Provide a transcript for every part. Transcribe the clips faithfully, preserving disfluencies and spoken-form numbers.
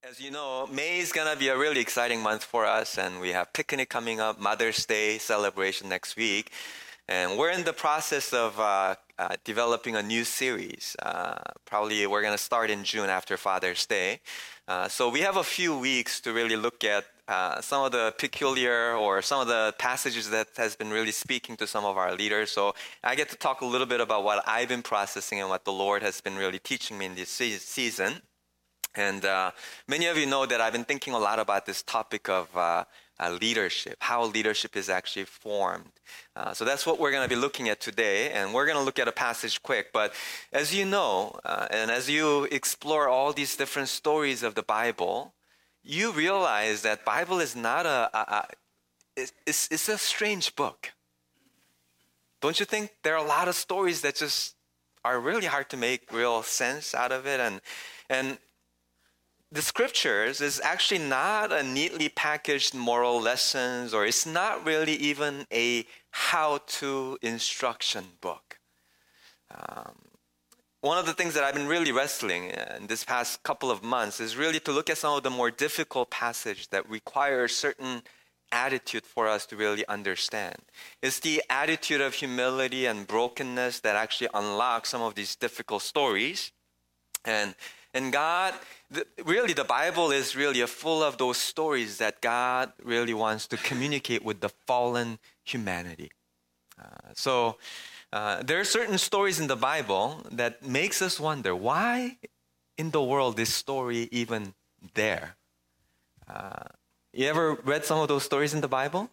As you know, May is going to be a really exciting month for us, and we have picnic coming up, Mother's Day celebration next week. And we're in the process of uh, uh, developing a new series. Uh, probably we're going to start in June after Father's Day. Uh, so we have a few weeks to really look at uh, some of the peculiar or some of the passages that has been really speaking to some of our leaders. So I get to talk a little bit about what I've been processing and what the Lord has been really teaching me in this se- season. And uh, many of you know that I've been thinking a lot about this topic of uh, uh, leadership, how leadership is actually formed. Uh, so that's what we're going to be looking at today. And we're going to look at a passage quick. But as you know, uh, and as you explore all these different stories of the Bible, you realize that Bible is not a, a, a it's, it's a strange book. Don't you think there are a lot of stories that just are really hard to make real sense out of it? And and the scriptures is actually not a neatly packaged moral lessons, or it's not really even a how-to instruction book. Um, one of the things that I've been really wrestling in this past couple of months is really to look at some of the more difficult passages that require a certain attitude for us to really understand. It's the attitude of humility and brokenness that actually unlocks some of these difficult stories. And And God, the, really the Bible is really full of those stories that God really wants to communicate with the fallen humanity. Uh, so uh, there are certain stories in the Bible that makes us wonder, why in the world is story even there? Uh, you ever read some of those stories in the Bible?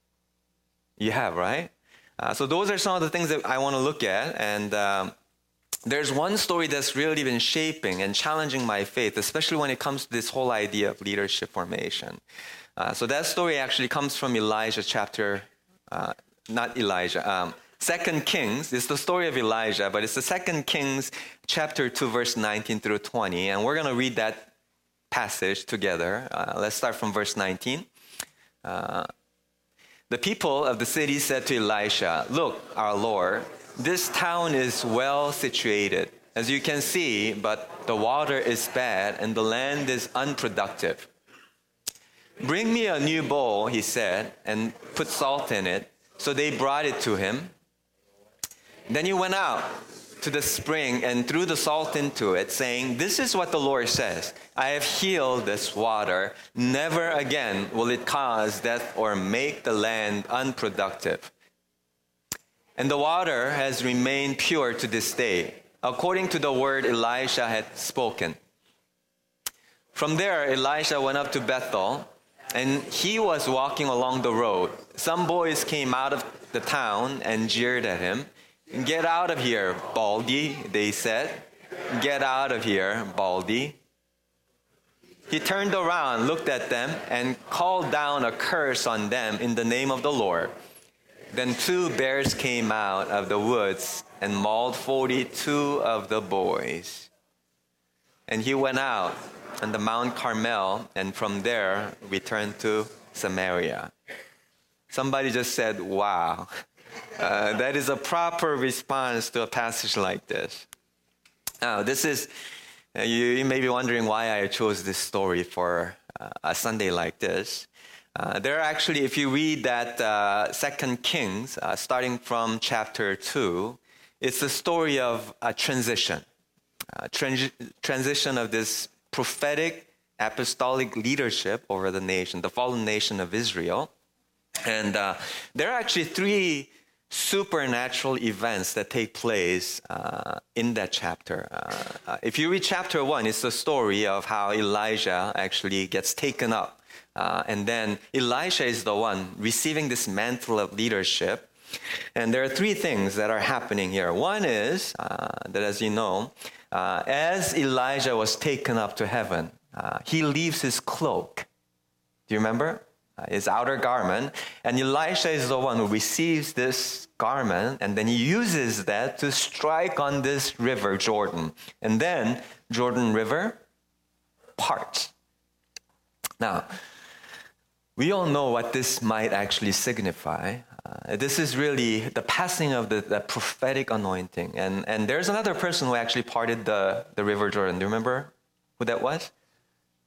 You have, right? Uh, so those are some of the things that I want to look at. And um, there's one story that's really been shaping and challenging my faith, especially when it comes to this whole idea of leadership formation. Uh, so that story actually comes from Elijah chapter, uh, not Elijah, um, Second Kings. It's the story of Elijah, but it's the Second Kings chapter two, verse nineteen through twenty. And we're going to read that passage together. Uh, let's start from verse nineteen. Uh, the people of the city said to Elisha, "Look, our Lord, this town is well situated, as you can see, but the water is bad and the land is unproductive. Bring me a new bowl," he said, "and put salt in it." So they brought it to him. Then he went out to the spring and threw the salt into it, saying, "This is what the Lord says. I have healed this water. Never again will it cause death or make the land unproductive. And the water has remained pure to this day, according to the word Elisha had spoken." From there, Elisha went up to Bethel, and he was walking along the road. Some boys came out of the town and jeered at him. "Get out of here, Baldy," they said. "Get out of here, Baldy." He turned around, looked at them, and called down a curse on them in the name of the Lord. Then two bears came out of the woods and mauled forty-two of the boys. And he went out on the Mount Carmel, and from there returned to Samaria. Somebody just said, "Wow." Uh, that is a proper response to a passage like this. Now, this is, uh, you, you may be wondering why I chose this story for uh, a Sunday like this. Uh, there are actually, if you read that uh, Second Kings, uh, starting from chapter two, it's the story of a transition, a trans- transition of this prophetic apostolic leadership over the nation, the fallen nation of Israel. And uh, there are actually three supernatural events that take place uh, in that chapter. Uh, uh, if you read chapter one, it's the story of how Elijah actually gets taken up. Uh, and then Elisha is the one receiving this mantle of leadership. And there are three things that are happening here. One is uh, that, as you know, uh, as Elijah was taken up to heaven, uh, he leaves his cloak. Do you remember? Uh, his outer garment. And Elisha is the one who receives this garment, and then he uses that to strike on this river, Jordan. And then Jordan River parts. Now, we all know what this might actually signify. Uh, this is really the passing of the, the prophetic anointing. And, and there's another person who actually parted the, the river Jordan. Do you remember who that was?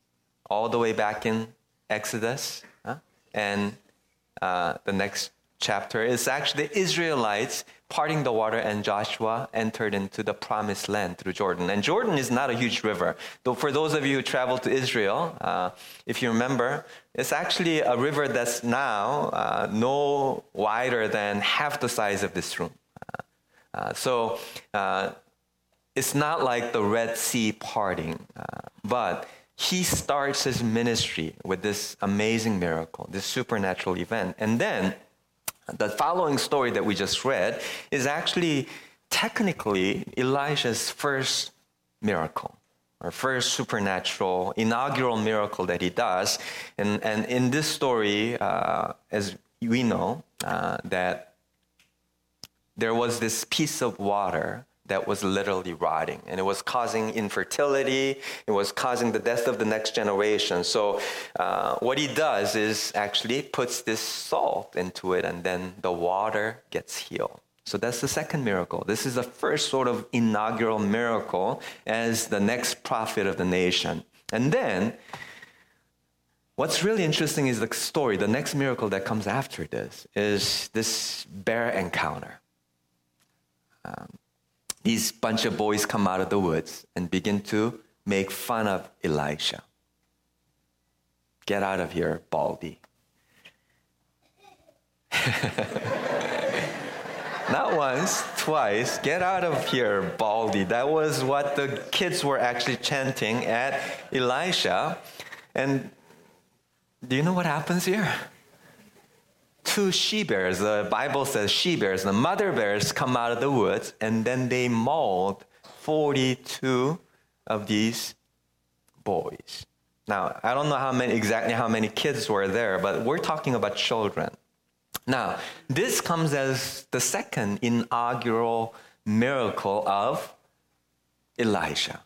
all the way back in Exodus. Huh? And uh, the next chapter is actually the Israelites parting the water, and Joshua entered into the promised land through Jordan. And Jordan is not a huge river. Though for those of you who traveled to Israel, uh, if you remember, it's actually a river that's now uh, no wider than half the size of this room. Uh, uh, so uh, it's not like the Red Sea parting, uh, but he starts his ministry with this amazing miracle, this supernatural event. And then the following story that we just read is actually technically Elijah's first miracle, or first supernatural, inaugural miracle that he does. And, and in this story, uh, as we know, uh, that there was this piece of water that was literally rotting, and it was causing infertility. It was causing the death of the next generation. So uh, what he does is actually puts this salt into it, and then the water gets healed. So that's the second miracle. This is the first sort of inaugural miracle as the next prophet of the nation. And then what's really interesting is the story. The next miracle that comes after this is this bear encounter. Um, These bunch of boys come out of the woods and begin to make fun of Elisha. Get out of here, Baldy. Not once, twice. Get out of here, Baldy. That was what the kids were actually chanting at Elisha. And do you know what happens here? Two she-bears, the Bible says she-bears, the mother bears come out of the woods, and then they mauled forty-two of these boys. Now, I don't know how many exactly how many kids were there, but we're talking about children. Now, this comes as the second inaugural miracle of Elisha.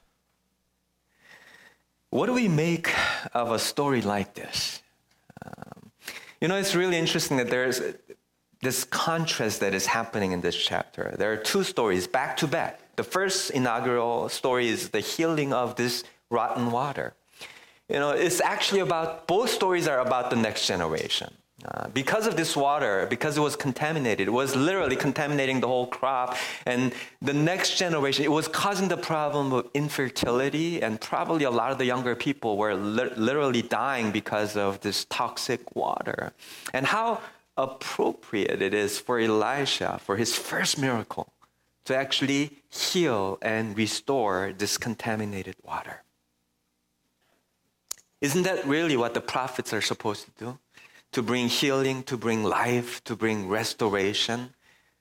What do we make of a story like this? Um, You know, it's really interesting that there's this contrast that is happening in this chapter. There are two stories back to back. The first inaugural story is the healing of this rotten water. You know, it's actually about, both stories are about the next generation. Uh, because of this water, because it was contaminated, it was literally contaminating the whole crop. And the next generation, it was causing the problem of infertility, and probably a lot of the younger people were li- literally dying because of this toxic water. And how appropriate it is for Elisha, for his first miracle, to actually heal and restore this contaminated water. Isn't that really what the prophets are supposed to do? To bring healing, to bring life, to bring restoration.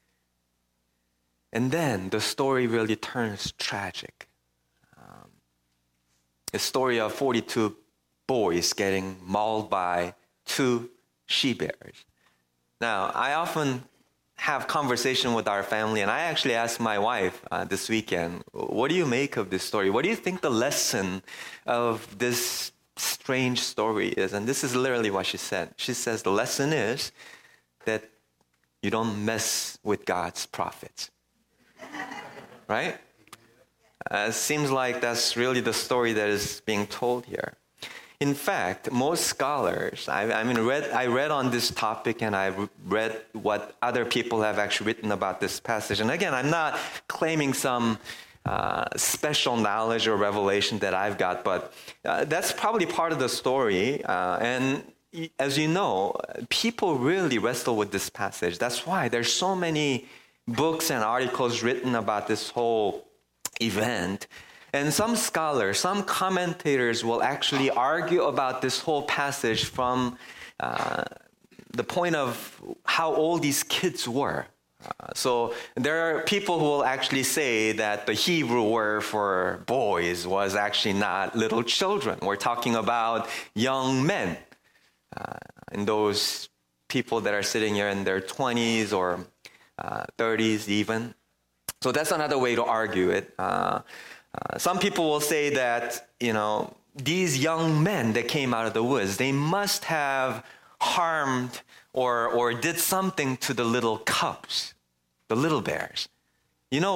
And then the story really turns tragic. Um, the story of forty-two boys getting mauled by two she-bears. Now, I often have conversation with our family, and I actually asked my wife uh, this weekend, what do you make of this story? What do you think the lesson of this strange story is? And this is literally what she said. She says the lesson is that you don't mess with God's prophets. Right? Uh, it seems like that's really the story that is being told here. In fact, most scholars, I, I mean, read, I read on this topic, and I read what other people have actually written about this passage. And again, I'm not claiming some Uh, special knowledge or revelation that I've got, but uh, that's probably part of the story. Uh, and as you know, people really wrestle with this passage. That's why there's so many books and articles written about this whole event. And some scholars, some commentators will actually argue about this whole passage from uh, the point of how old these kids were. Uh, so there are people who will actually say that the Hebrew word for boys was actually not little children. We're talking about young men. Uh, and those people that are sitting here in their twenties or uh, thirties even. So that's another way to argue it. Uh, uh, some people will say that, you know, these young men that came out of the woods, they must have harmed or or did something to the little cubs, the little bears. You know,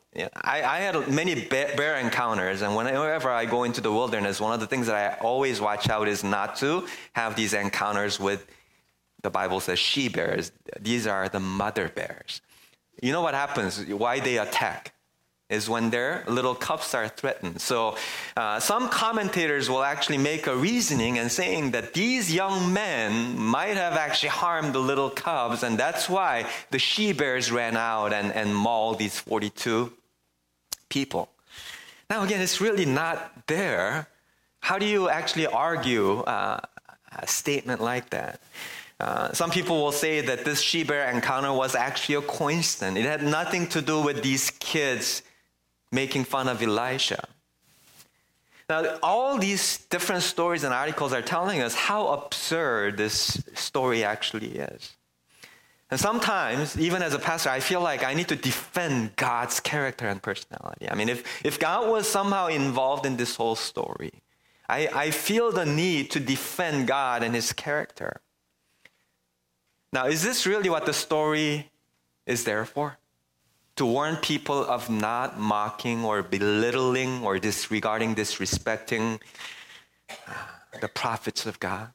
Yeah, I, I had many bear encounters, and whenever I go into the wilderness, one of the things that I always watch out is not to have these encounters with, the Bible says, she bears. These are the mother bears. You know what happens, why they attack, is when their little cubs are threatened. So uh, some commentators will actually make a reasoning and saying that these young men might have actually harmed the little cubs, and that's why the she bears ran out and, and mauled these forty-two people. Now again, it's really not there. How do you actually argue uh, a statement like that? Uh, some people will say that this she-bear encounter was actually a coincidence. It had nothing to do with these kids making fun of Elisha. Now, all these different stories and articles are telling us how absurd this story actually is. And sometimes, even as a pastor, I feel like I need to defend God's character and personality. I mean, if, if God was somehow involved in this whole story, I, I feel the need to defend God and his character. Now, is this really what the story is there for? To warn people of not mocking or belittling or disregarding, disrespecting the prophets of God?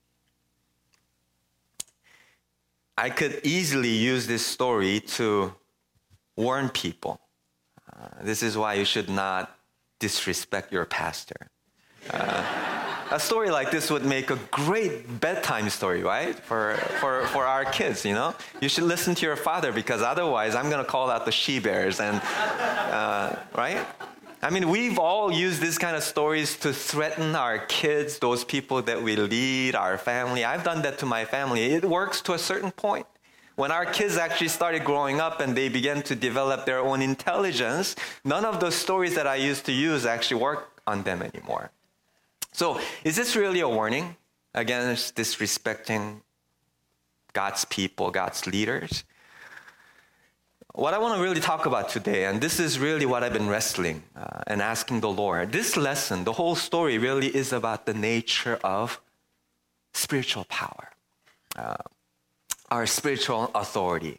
I could easily use this story to warn people. Uh, this is why you should not disrespect your pastor. Uh, a story like this would make a great bedtime story, right? For, for, for our kids, you know? You should listen to your father, because otherwise I'm going to call out the she-bears, and, uh, right? I mean, we've all used these kind of stories to threaten our kids, those people that we lead, our family. I've done that to my family. It works to a certain point. When our kids actually started growing up and they began to develop their own intelligence, none of those stories that I used to use actually work on them anymore. So, is this really a warning against disrespecting God's people, God's leaders? What I want to really talk about today, and this is really what I've been wrestling uh, and asking the Lord, this lesson, the whole story really is about the nature of spiritual power, uh, our spiritual authority.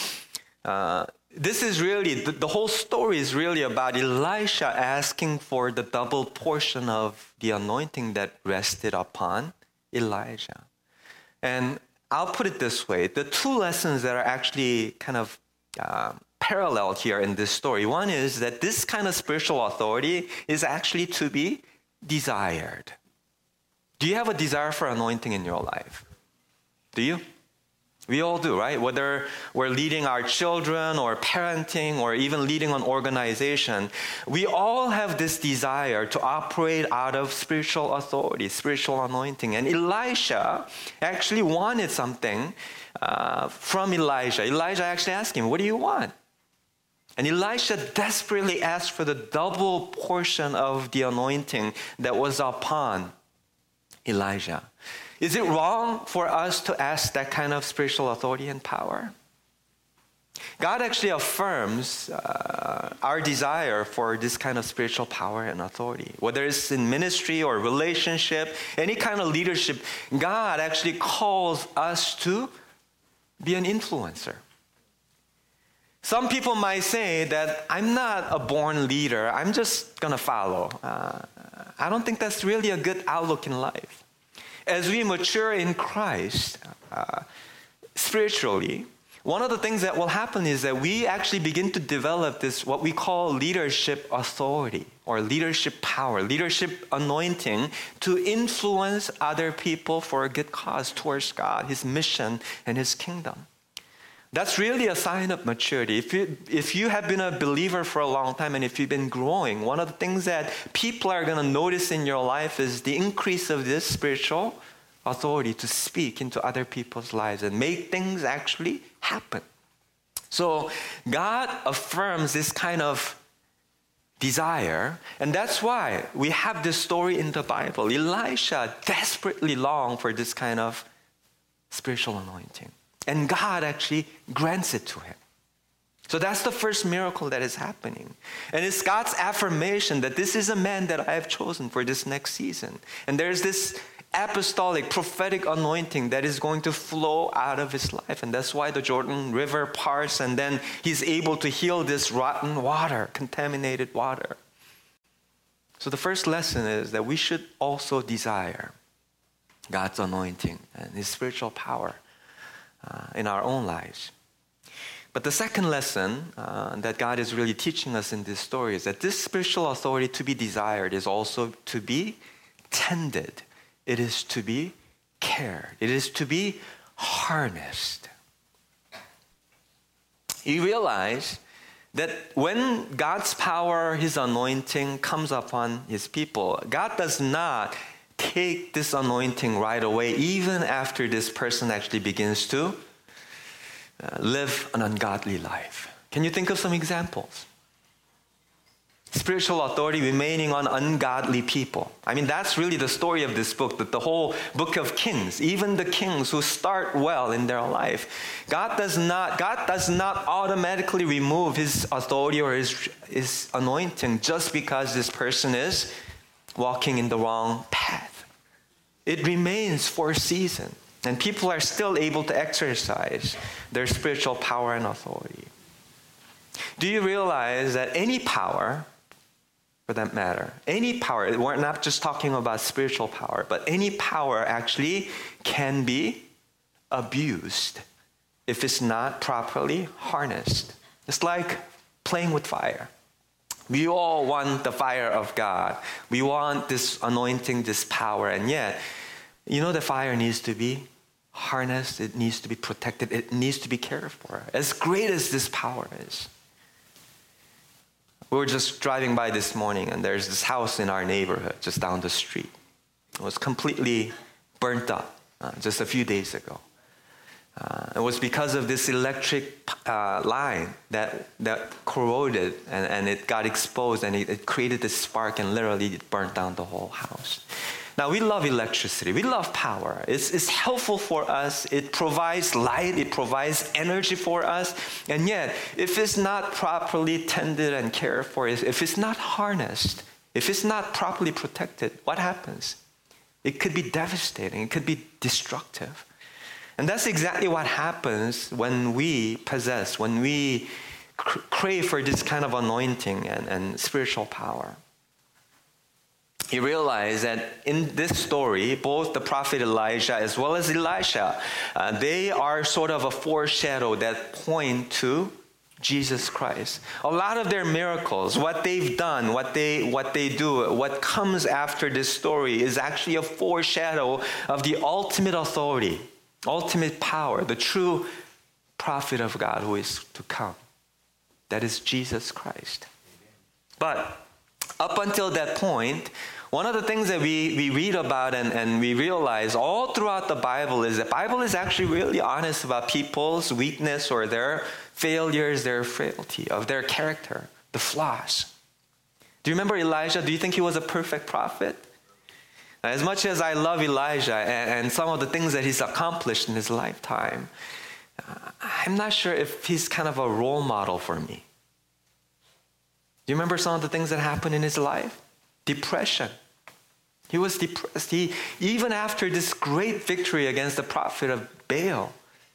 Uh, this is really, the, the whole story is really about Elisha asking for the double portion of the anointing that rested upon Elijah. And I'll put it this way, the two lessons that are actually kind of Uh, parallel here in this story. One is that this kind of spiritual authority is actually to be desired. Do you have a desire for anointing in your life? Do you? We all do, right? Whether we're leading our children or parenting or even leading an organization, we all have this desire to operate out of spiritual authority, spiritual anointing. And Elisha actually wanted something uh, from Elijah. Elijah actually asked him, what do you want? And Elisha desperately asked for the double portion of the anointing that was upon Elijah. Is it wrong for us to ask that kind of spiritual authority and power? God actually affirms uh, our desire for this kind of spiritual power and authority. Whether it's in ministry or relationship, any kind of leadership, God actually calls us to be an influencer. Some people might say that I'm not a born leader, I'm just going to follow. Uh, I don't think that's really a good outlook in life. As we mature in Christ, uh, spiritually, one of the things that will happen is that we actually begin to develop this, what we call leadership authority or leadership power, leadership anointing to influence other people for a good cause towards God, his mission, and his kingdom. That's really a sign of maturity. If you, if you have been a believer for a long time and if you've been growing, one of the things that people are going to notice in your life is the increase of this spiritual authority to speak into other people's lives and make things actually happen. So God affirms this kind of desire, and that's why we have this story in the Bible. Elisha desperately longed for this kind of spiritual anointing. And God actually grants it to him. So that's the first miracle that is happening. And it's God's affirmation that this is a man that I have chosen for this next season. And there's this apostolic, prophetic anointing that is going to flow out of his life. And that's why the Jordan River parts, and then he's able to heal this rotten water, contaminated water. So the first lesson is that we should also desire God's anointing and his spiritual power uh, in our own lives. But the second lesson uh, that God is really teaching us in this story is that this spiritual authority to be desired is also to be tended. It is to be cared. It is to be harnessed. You realize that when God's power, his anointing comes upon his people, God does not take this anointing right away, even after this person actually begins to uh, live an ungodly life. Can you think of some examples? Spiritual authority remaining on ungodly people. I mean, that's really the story of this book, that the whole book of Kings, even the kings who start well in their life, God does not, God does not automatically remove his authority or his, his anointing just because this person is walking in the wrong path. It remains for a season, and people are still able to exercise their spiritual power and authority. Do you realize that any power, for that matter, any power, we're not just talking about spiritual power, but any power actually can be abused if it's not properly harnessed. It's like playing with fire. We all want the fire of God. We want this anointing, this power, and yet, you know, the fire needs to be harnessed, it needs to be protected, it needs to be cared for. As great as this power is. We were just driving by this morning, and there's this house in our neighborhood just down the street. It was completely burnt up uh, just a few days ago. Uh, it was because of this electric uh, line that that corroded, and, and it got exposed, and it, it created this spark, and literally it burnt down the whole house. Now, we love electricity. We love power. It's, it's helpful for us. It provides light. It provides energy for us. And yet, if it's not properly tended and cared for, if it's not harnessed, if it's not properly protected, what happens? It could be devastating. It could be destructive. And that's exactly what happens when we possess, when we cr- crave for this kind of anointing and, and spiritual power. You realize that in this story, both the prophet Elijah as well as Elisha, uh, they are sort of a foreshadow that point to Jesus Christ. A lot of their miracles, what they've done, what they what they do, what comes after this story is actually a foreshadow of the ultimate authority, ultimate power, the true prophet of God who is to come. That is Jesus Christ. But up until that point, one of the things that we, we read about and, and we realize all throughout the Bible is that the Bible is actually really honest about people's weakness or their failures, their frailty, of their character, the flaws. Do you remember Elijah? Do you think he was a perfect prophet? As much as I love Elijah and, and some of the things that he's accomplished in his lifetime, uh, I'm not sure if he's kind of a role model for me. Do you remember some of the things that happened in his life? Depression. He was depressed. He, even after this great victory against the prophet of Baal,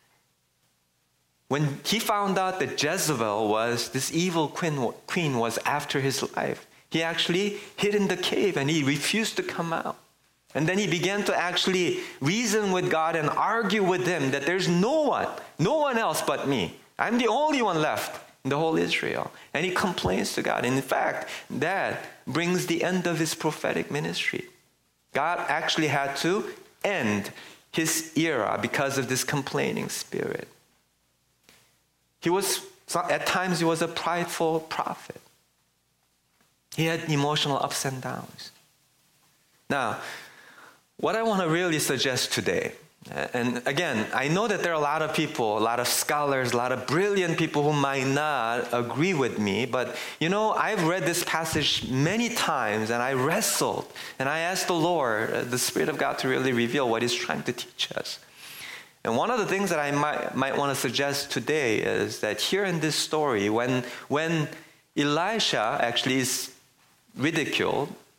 when he found out that Jezebel was, this evil queen, queen was after his life, he actually hid in the cave and he refused to come out. And then he began to actually reason with God and argue with him that there's no one, no one else but me. I'm the only one left in the whole Israel. And he complains to God. And in fact, that brings the end of his prophetic ministry. God actually had to end his era because of this complaining spirit. He was, at times he was a prideful prophet. He had emotional ups and downs. Now, what I want to really suggest today, and again, I know that there are a lot of people, a lot of scholars, a lot of brilliant people who might not agree with me, but you know, I've read this passage many times and I wrestled and I asked the Lord, the Spirit of God, to really reveal what He's trying to teach us. And one of the things that I might, might want to suggest today is that here in this story, when, when Elisha actually is ridiculed,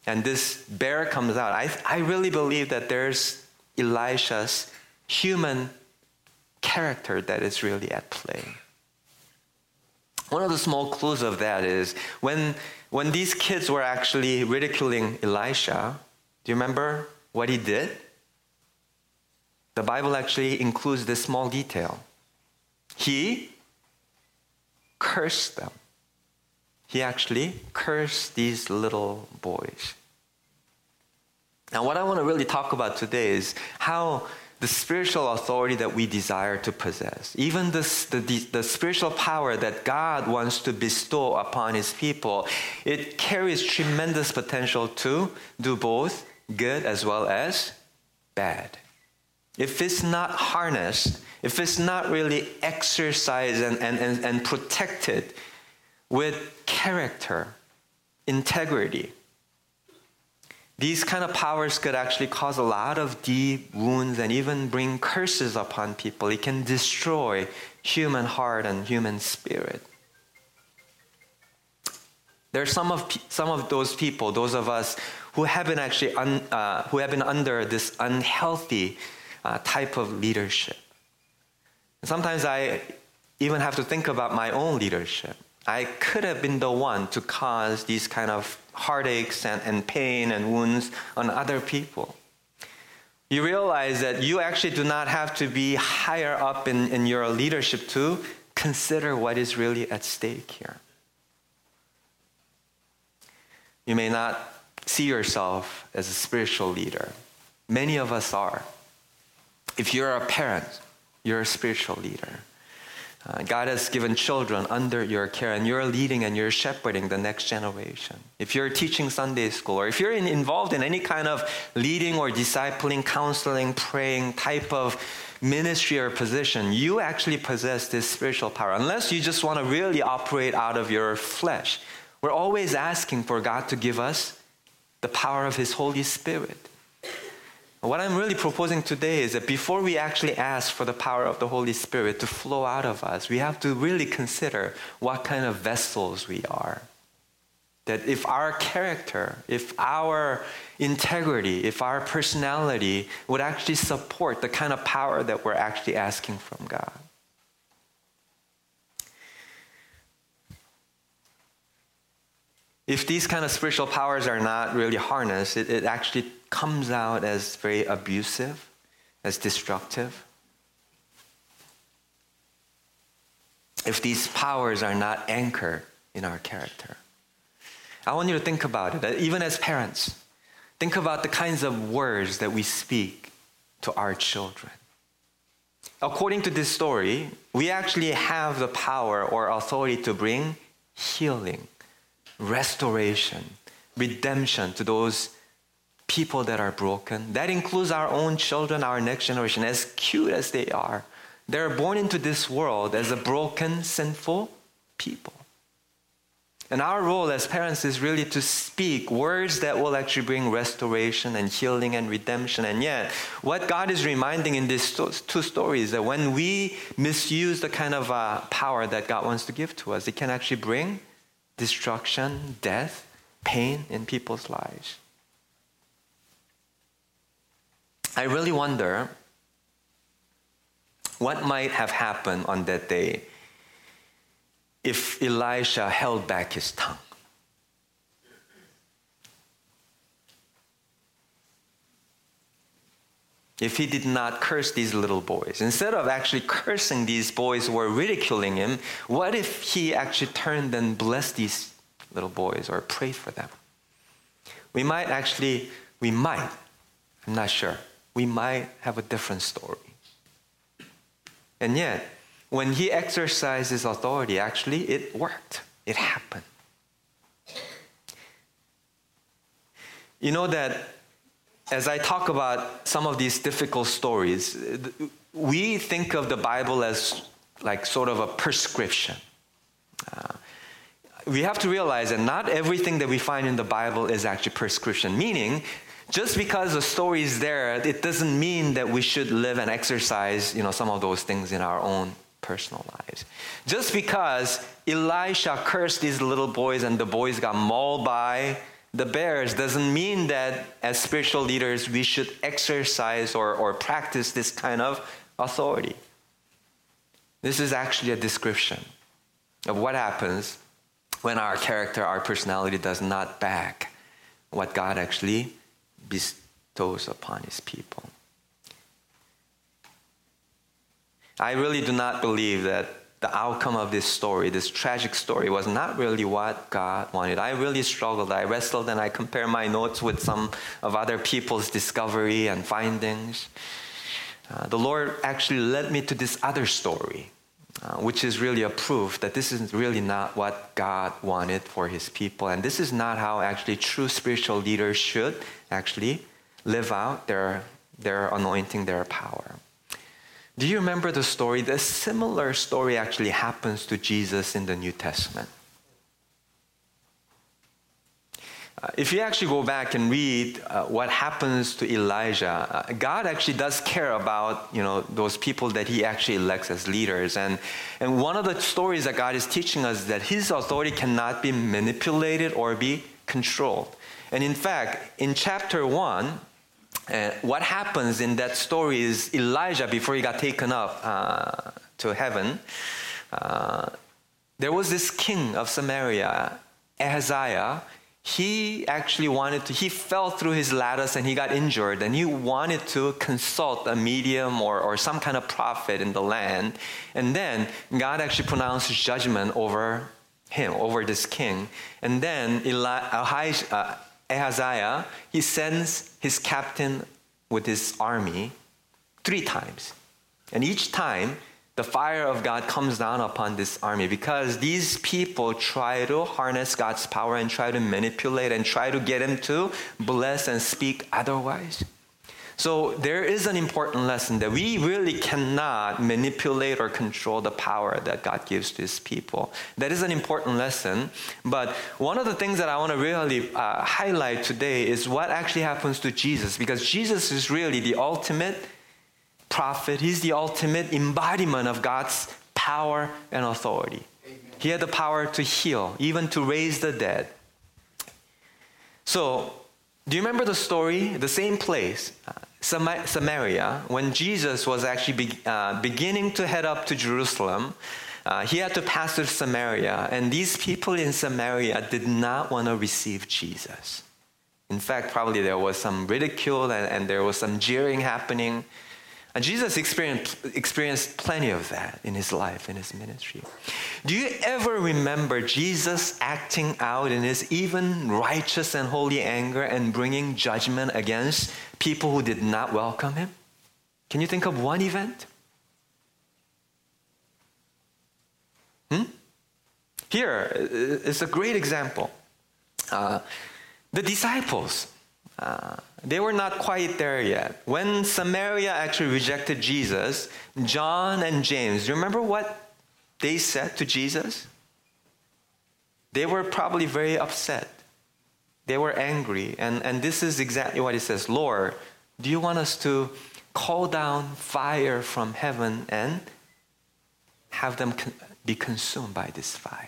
and this bear comes out, I, I really believe that there's Elisha's human character that is really at play. One of the small clues of that is when, when these kids were actually ridiculing Elisha, do you remember what he did? The Bible actually includes this small detail. He cursed them. He actually cursed these little boys. Now, what I want to really talk about today is how the spiritual authority that we desire to possess, even this, the, the, the spiritual power that God wants to bestow upon his people, it carries tremendous potential to do both good as well as bad. If it's not harnessed, if it's not really exercised and, and, and, and protected with character, integrity, these kind of powers could actually cause a lot of deep wounds and even bring curses upon people. It can destroy human heart and human spirit. There are some of some of those people, those of us who have been actually un, uh, who have been under this unhealthy uh, type of leadership. And sometimes I even have to think about my own leadership. I could have been the one to cause these kind of heartaches and, and pain and wounds on other people. You realize that you actually do not have to be higher up in, in your leadership to consider what is really at stake here. You may not see yourself as a spiritual leader. Many of us are. If you're a parent, you're a spiritual leader. Uh, God has given children under your care, and you're leading and you're shepherding the next generation. If you're teaching Sunday school, or if you're in, involved in any kind of leading or discipling, counseling, praying type of ministry or position, you actually possess this spiritual power. Unless you just want to really operate out of your flesh. We're always asking for God to give us the power of his Holy Spirit. What I'm really proposing today is that before we actually ask for the power of the Holy Spirit to flow out of us, we have to really consider what kind of vessels we are. That if our character, if our integrity, if our personality would actually support the kind of power that we're actually asking from God. If these kind of spiritual powers are not really harnessed, it, it actually comes out as very abusive, as destructive. If these powers are not anchored in our character. I want you to think about it, that even as parents, think about the kinds of words that we speak to our children. According to this story, we actually have the power or authority to bring healing, restoration, redemption to those people that are broken. That includes our own children, our next generation, as cute as they are. They're born into this world as a broken, sinful people. And our role as parents is really to speak words that will actually bring restoration and healing and redemption. And yet, what God is reminding in these two stories is that when we misuse the kind of uh, power that God wants to give to us, it can actually bring destruction, death, pain in people's lives. I really wonder what might have happened on that day if Elisha held back his tongue. If he did not curse these little boys. Instead of actually cursing these boys who were ridiculing him, what if he actually turned and blessed these little boys or prayed for them? We might actually, we might, I'm not sure, we might have a different story. And yet, when he exercised his authority, actually, it worked. It happened. You know that as I talk about some of these difficult stories, we think of the Bible as like sort of a prescription. Uh, we have to realize that not everything that we find in the Bible is actually prescription, meaning just because the story is there, it doesn't mean that we should live and exercise, you know, some of those things in our own personal lives. Just because Elisha cursed these little boys and the boys got mauled by the bears doesn't mean that as spiritual leaders we should exercise or, or practice this kind of authority. This is actually a description of what happens when our character, our personality does not back what God actually bestows upon his people. I really do not believe that the outcome of this story, this tragic story, was not really what God wanted. I really struggled. I wrestled and I compared my notes with some of other people's discovery and findings. Uh, the Lord actually led me to this other story, uh, which is really a proof that this is really not what God wanted for his people. And this is not how actually true spiritual leaders should actually live out their, their anointing, their power. Do you remember the story? The similar story actually happens to Jesus in the New Testament. Uh, if you actually go back and read uh, what happens to Elijah, uh, God actually does care about, you know, those people that he actually elects as leaders. And, and one of the stories that God is teaching us is that his authority cannot be manipulated or be controlled. And in fact, in chapter one, Uh, what happens in that story is Elijah, before he got taken up uh, to heaven, uh, there was this king of Samaria, Ahaziah. He actually wanted to, he fell through his lattice and he got injured, and he wanted to consult a medium or, or some kind of prophet in the land. And then God actually pronounced judgment over him, over this king. And then Eli- Ahij- uh, Ahaziah, he sends his captain with his army three times. And each time, the fire of God comes down upon this army because these people try to harness God's power and try to manipulate and try to get him to bless and speak otherwise. So there is an important lesson that we really cannot manipulate or control the power that God gives to his people. That is an important lesson. But one of the things that I want to really uh, highlight today is what actually happens to Jesus, because Jesus is really the ultimate prophet. He's the ultimate embodiment of God's power and authority. Amen. He had the power to heal, even to raise the dead. So, do you remember the story? The same place, uh, Sam- Samaria, when Jesus was actually be- uh, beginning to head up to Jerusalem, uh, he had to pass through Samaria, and these people in Samaria did not want to receive Jesus. In fact, probably there was some ridicule and, and there was some jeering happening. And Jesus experienced, experienced plenty of that in his life, in his ministry. Do you ever remember Jesus acting out in his even righteous and holy anger and bringing judgment against people who did not welcome him? Can you think of one event? Hmm? Here is a great example. Uh, the disciples. Uh, they were not quite there yet. When Samaria actually rejected Jesus, John and James, do you remember what they said to Jesus? They were probably very upset. They were angry. And, and this is exactly what he says. Lord, do you want us to call down fire from heaven and have them con- be consumed by this fire?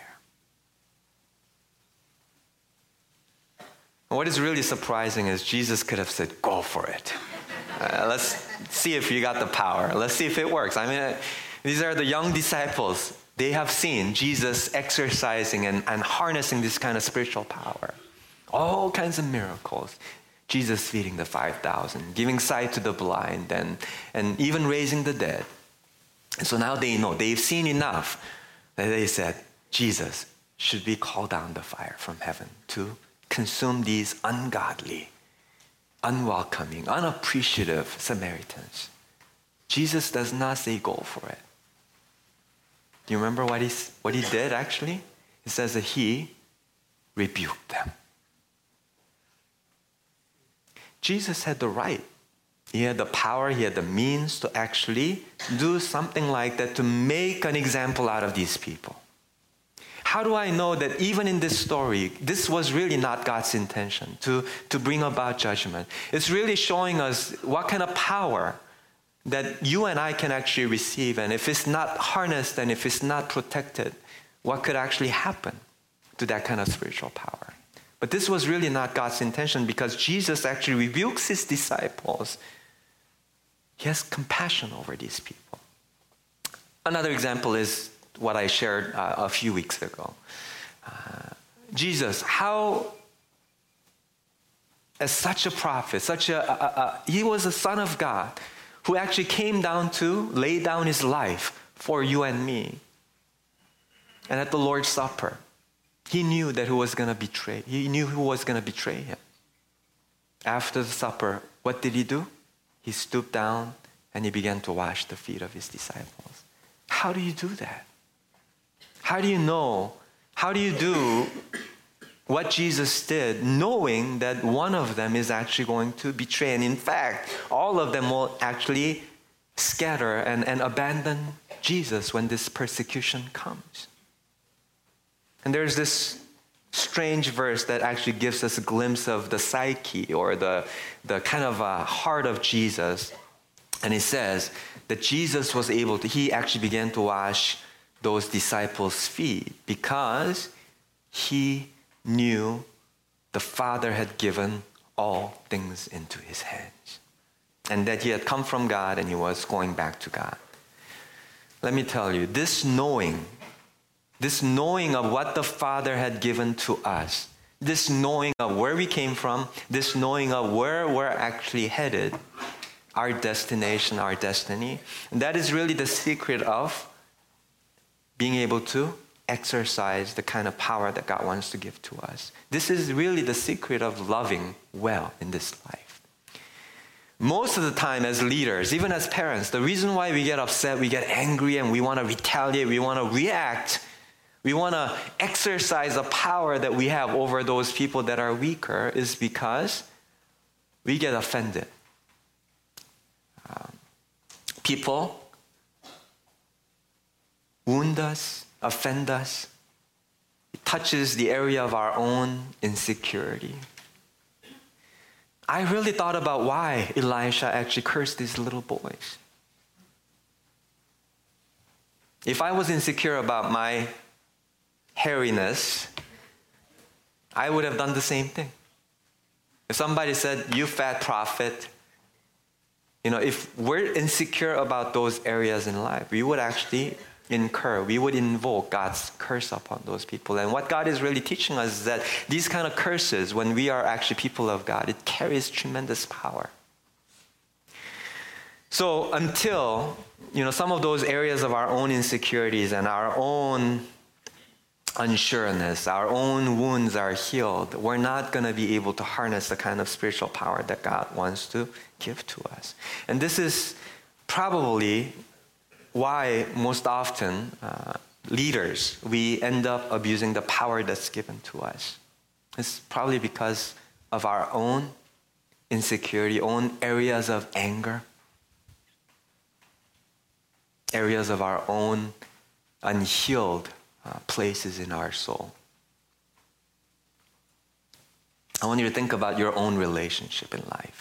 What is really surprising is Jesus could have said, go for it. Uh, let's see if you got the power. Let's see if it works. I mean, uh, these are the young disciples. They have seen Jesus exercising and, and harnessing this kind of spiritual power. All kinds of miracles. Jesus feeding the five thousand, giving sight to the blind, and, and even raising the dead. And so now they know. They've seen enough that they said, Jesus, should we call down the fire from heaven to consume these ungodly, unwelcoming, unappreciative Samaritans? Jesus does not say go for it. Do you remember what he, what he did actually? It says that he rebuked them. Jesus had the right. He had the power, he had the means to actually do something like that, to make an example out of these people. How do I know that even in this story, this was really not God's intention, to, to bring about judgment? It's really showing us what kind of power that you and I can actually receive. And if it's not harnessed and if it's not protected, what could actually happen to that kind of spiritual power? But this was really not God's intention, because Jesus actually rebukes his disciples. He has compassion over these people. Another example is what I shared uh, a few weeks ago. Uh, Jesus, how, as such a prophet, such a, a, a, he was a son of God who actually came down to lay down his life for you and me. And at the Lord's Supper, he knew that who was going to betray. He knew who was going to betray him. After the supper, what did he do? He stooped down and he began to wash the feet of his disciples. How do you do that? How do you know? How do you do what Jesus did, knowing that one of them is actually going to betray? And in fact, all of them will actually scatter and, and abandon Jesus when this persecution comes. And there's this strange verse that actually gives us a glimpse of the psyche, or the, the kind of uh, heart of Jesus. And it says that Jesus was able to, he actually began to wash those disciples' feet because he knew the Father had given all things into his hands, and that he had come from God and he was going back to God. Let me tell you, this knowing, this knowing of what the Father had given to us, this knowing of where we came from, this knowing of where we're actually headed, our destination, our destiny, and that is really the secret of being able to exercise the kind of power that God wants to give to us. This is really the secret of loving well in this life. Most of the time as leaders, even as parents, the reason why we get upset, we get angry, and we want to retaliate, we want to react, we want to exercise the power that we have over those people that are weaker, is because we get offended. Um, people wound us, offend us. It touches the area of our own insecurity. I really thought about why Elisha actually cursed these little boys. If I was insecure about my hairiness, I would have done the same thing. If somebody said, "You fat prophet," you know, if we're insecure about those areas in life, we would actually incur, we would invoke God's curse upon those people. And what God is really teaching us is that these kind of curses, when we are actually people of God, it carries tremendous power. So until, you know, some of those areas of our own insecurities and our own unsureness, our own wounds are healed, we're not going to be able to harness the kind of spiritual power that God wants to give to us. And this is probably why most often uh, leaders, we end up abusing the power that's given to us. It's probably because of our own insecurity, own areas of anger, areas of our own unhealed uh, places in our soul. I want you to think about your own relationship in life.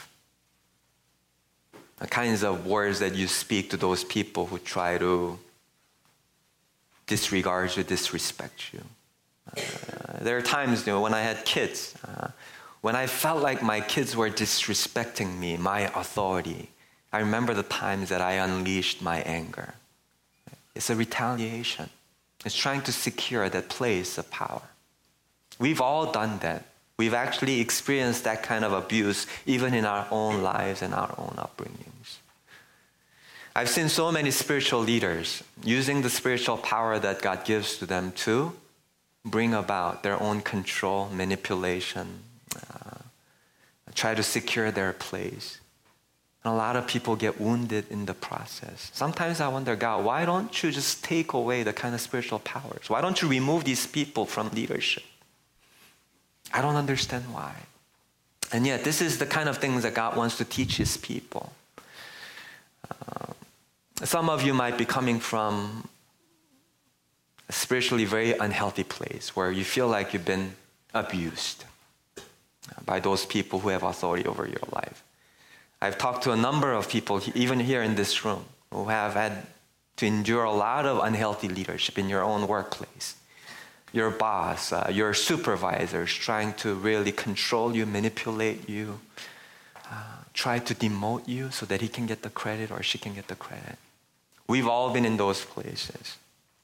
The kinds of words that you speak to those people who try to disregard you, disrespect you. Uh, there are times, you know, when I had kids, uh, when I felt like my kids were disrespecting me, my authority. I remember the times that I unleashed my anger. It's a retaliation. It's trying to secure that place of power. We've all done that. We've actually experienced that kind of abuse even in our own lives and our own upbringings. I've seen so many spiritual leaders using the spiritual power that God gives to them to bring about their own control, manipulation, uh, try to secure their place. And a lot of people get wounded in the process. Sometimes I wonder, God, why don't you just take away the kind of spiritual powers? Why don't you remove these people from leadership? I don't understand why. And yet, this is the kind of things that God wants to teach his people. Uh, some of you might be coming from a spiritually very unhealthy place where you feel like you've been abused by those people who have authority over your life. I've talked to a number of people, even here in this room, who have had to endure a lot of unhealthy leadership in your own workplace. your boss, uh, your supervisors trying to really control you, manipulate you, uh, try to demote you so that he can get the credit or she can get the credit. We've all been in those places.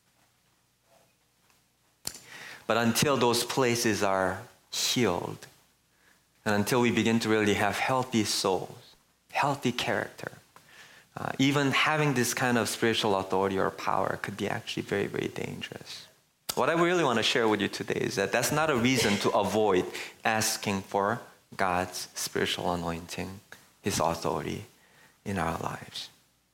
But until those places are healed, and until we begin to really have healthy souls, healthy character, uh, even having this kind of spiritual authority or power could be actually very, very dangerous. What I really want to share with you today is that that's not a reason to avoid asking for God's spiritual anointing, His authority in our lives.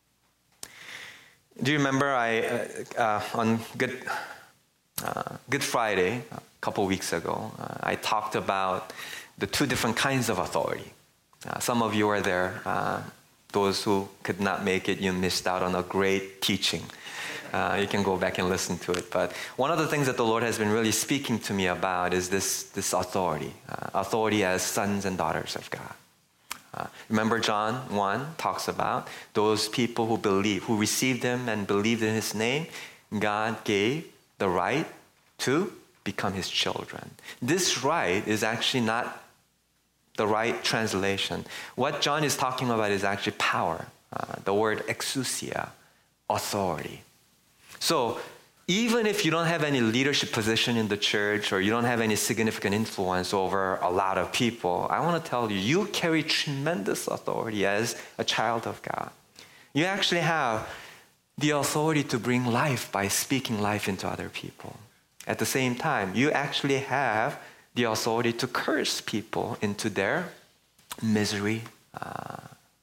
Do you remember I uh, uh, on Good uh, Good Friday a couple weeks ago, uh, I talked about the two different kinds of authority. Uh, some of you are there. Uh, those who could not make it, you missed out on a great teaching. Uh, you can go back and listen to it. But one of the things that the Lord has been really speaking to me about is this, this authority, uh, authority as sons and daughters of God. Uh, remember John one talks about those people who believe, who received Him and believed in His name, God gave the right to become His children. This right is actually not the right translation. What John is talking about is actually power. Uh, the word exousia, authority. So even if you don't have any leadership position in the church or you don't have any significant influence over a lot of people, I want to tell you, you carry tremendous authority as a child of God. You actually have the authority to bring life by speaking life into other people. At the same time, you actually have the authority to curse people into their misery, uh,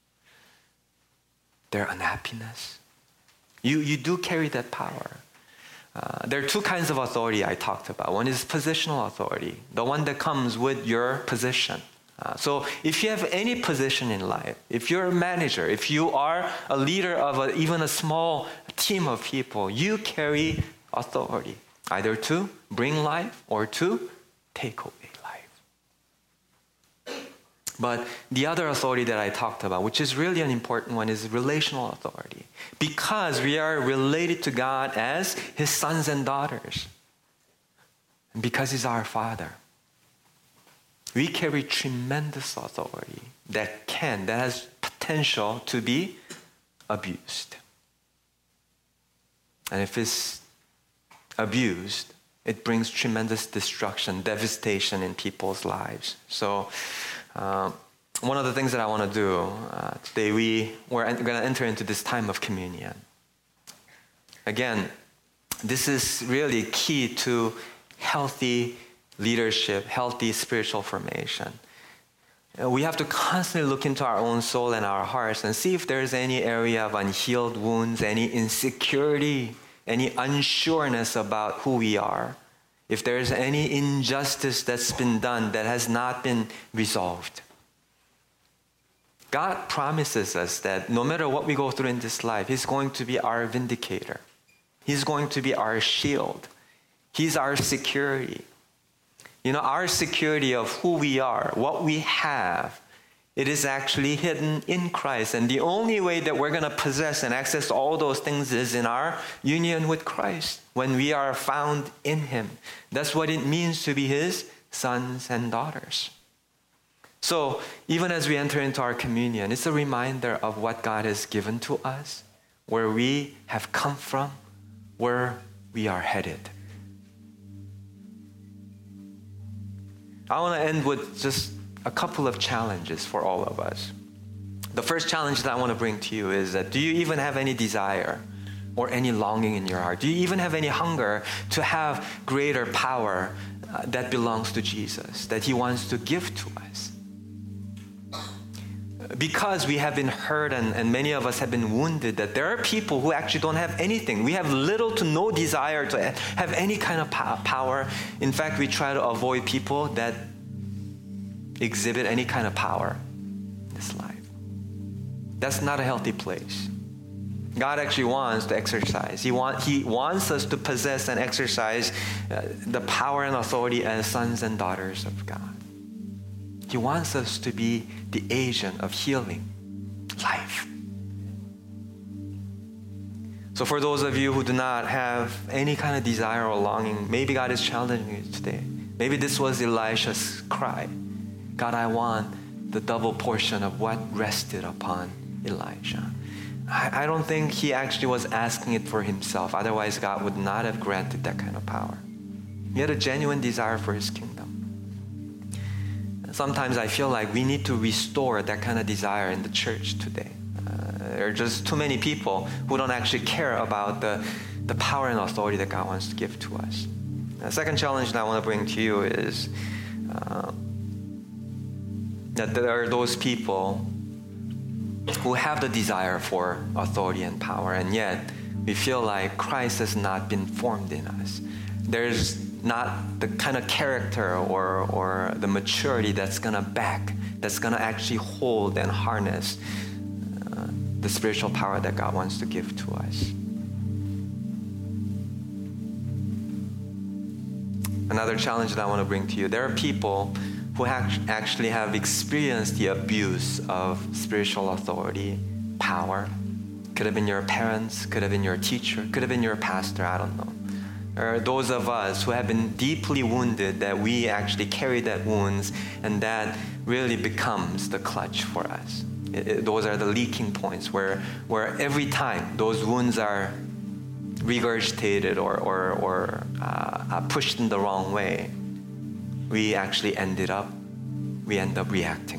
their unhappiness. You, you do carry that power. Uh, there are two kinds of authority I talked about. One is positional authority, the one that comes with your position. Uh, so if you have any position in life, if you're a manager, if you are a leader of a, even a small team of people, you carry authority, either to bring life or to take away life. But the other authority that I talked about, which is really an important one, is relational authority. Because we are related to God as His sons and daughters. And because He's our Father. We carry tremendous authority that can, that has potential to be abused. And if it's abused, it brings tremendous destruction, devastation in people's lives. So, uh, one of the things that I want to do uh, today, we, we're going to enter into this time of communion. Again, this is really key to healthy leadership, healthy spiritual formation. Uh, we have to constantly look into our own soul and our hearts and see if there's any area of unhealed wounds, any insecurity, any unsureness about who we are. If there's any injustice that's been done that has not been resolved. God promises us that no matter what we go through in this life, He's going to be our vindicator. He's going to be our shield. He's our security. You know, our security of who we are, what we have, it is actually hidden in Christ. And the only way that we're going to possess and access all those things is in our union with Christ, when we are found in Him. That's what it means to be His sons and daughters. So even as we enter into our communion, it's a reminder of what God has given to us, where we have come from, where we are headed. I want to end with just a couple of challenges for all of us. The first challenge that I want to bring to you is that do you even have any desire or any longing in your heart? Do you even have any hunger to have greater power uh, that belongs to Jesus, that He wants to give to us? Because we have been hurt and, and many of us have been wounded, that there are people who actually don't have anything. We have little to no desire to have any kind of power. In fact, we try to avoid people that exhibit any kind of power in this life. That's not a healthy place. God actually wants to exercise. He, want, he wants us to possess and exercise uh, the power and authority as sons and daughters of God. He wants us to be the agent of healing, life. So for those of you who do not have any kind of desire or longing, maybe God is challenging you today. Maybe this was Elisha's cry. God, I want the double portion of what rested upon Elijah. I, I don't think he actually was asking it for himself. Otherwise, God would not have granted that kind of power. He had a genuine desire for his kingdom. Sometimes I feel like we need to restore that kind of desire in the church today. There are just too many people who don't actually care about the, the power and authority that God wants to give to us. The second challenge that I want to bring to you is uh, that there are those people who have the desire for authority and power, and yet we feel like Christ has not been formed in us. There's not the kind of character or, or the maturity that's going to back, that's going to actually hold and harness the spiritual power that God wants to give to us. Another challenge that I want to bring to you, there are people who actually have experienced the abuse of spiritual authority, power. Could have been your parents, could have been your teacher, could have been your pastor, I don't know. There are those of us who have been deeply wounded that we actually carry that wounds, and that really becomes the clutch for us. It, it, those are the leaking points where, where every time those wounds are regurgitated or, or, or uh, pushed in the wrong way, we actually ended up, we end up reacting.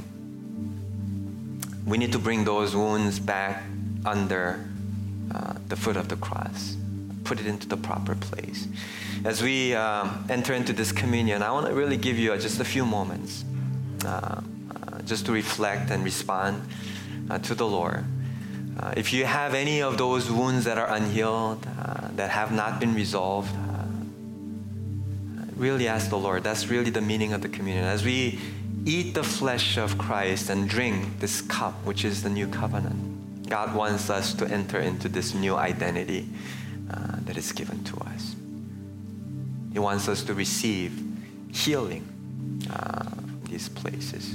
We need to bring those wounds back under uh, the foot of the cross, put it into the proper place. As we uh, enter into this communion, I want to really give you uh, just a few moments uh, uh, just to reflect and respond uh, to the Lord. Uh, if you have any of those wounds that are unhealed, uh, that have not been resolved, uh, really ask the Lord. That's really the meaning of the communion. As we eat the flesh of Christ and drink this cup, which is the new covenant, God wants us to enter into this new identity uh, that is given to us. He wants us to receive healing uh, from these places.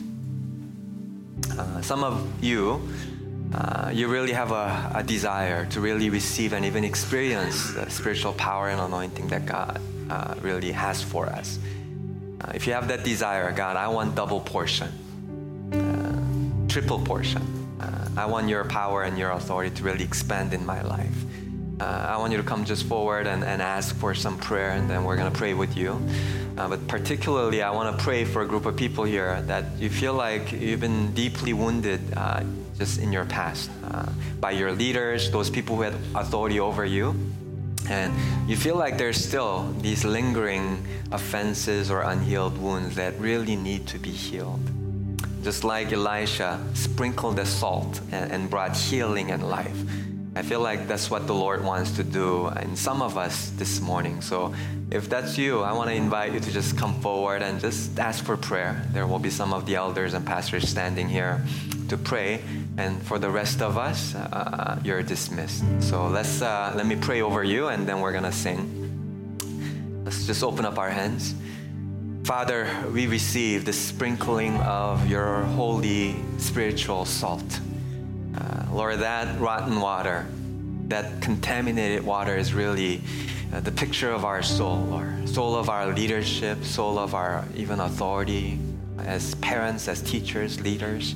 Uh, some of you, Uh, you really have a, a desire to really receive and even experience the spiritual power and anointing that God uh, really has for us. Uh, if you have that desire, God, I want double portion, uh, triple portion. Uh, I want your power and your authority to really expand in my life. Uh, I want you to come just forward and, and ask for some prayer, and then we're going to pray with you. Uh, but particularly, I want to pray for a group of people here that you feel like you've been deeply wounded uh, just in your past uh, by your leaders, those people who had authority over you. And you feel like there's still these lingering offenses or unhealed wounds that really need to be healed. Just like Elisha sprinkled the salt and, and brought healing and life. I feel like that's what the Lord wants to do in some of us this morning. So if that's you, I want to invite you to just come forward and just ask for prayer. There will be some of the elders and pastors standing here to pray. And for the rest of us, uh, you're dismissed. So let's uh, let me pray over you, and then we're gonna sing. Let's just open up our hands. Father, we receive the sprinkling of your holy spiritual salt. Uh, Lord, that rotten water, that contaminated water is really uh, the picture of our soul, Lord. Soul of our leadership, soul of our even authority as parents, as teachers, leaders.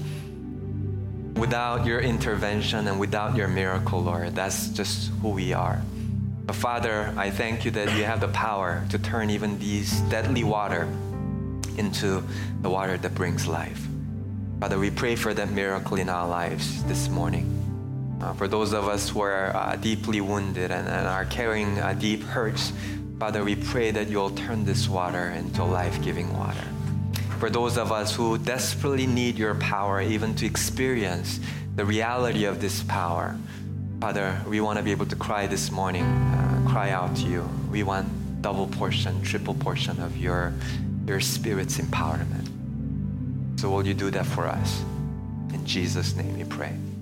Without your intervention and without your miracle, Lord, that's just who we are. But Father, I thank you that you have the power to turn even these deadly water into the water that brings life. Father, we pray for that miracle in our lives this morning. Uh, for those of us who are uh, deeply wounded and, and are carrying uh, deep hurts, Father, we pray that you'll turn this water into life-giving water. For those of us who desperately need your power, even to experience the reality of this power, Father, we want to be able to cry this morning, uh, cry out to you. We want double portion, triple portion of your, your Spirit's empowerment. So will you do that for us? In Jesus' name we pray.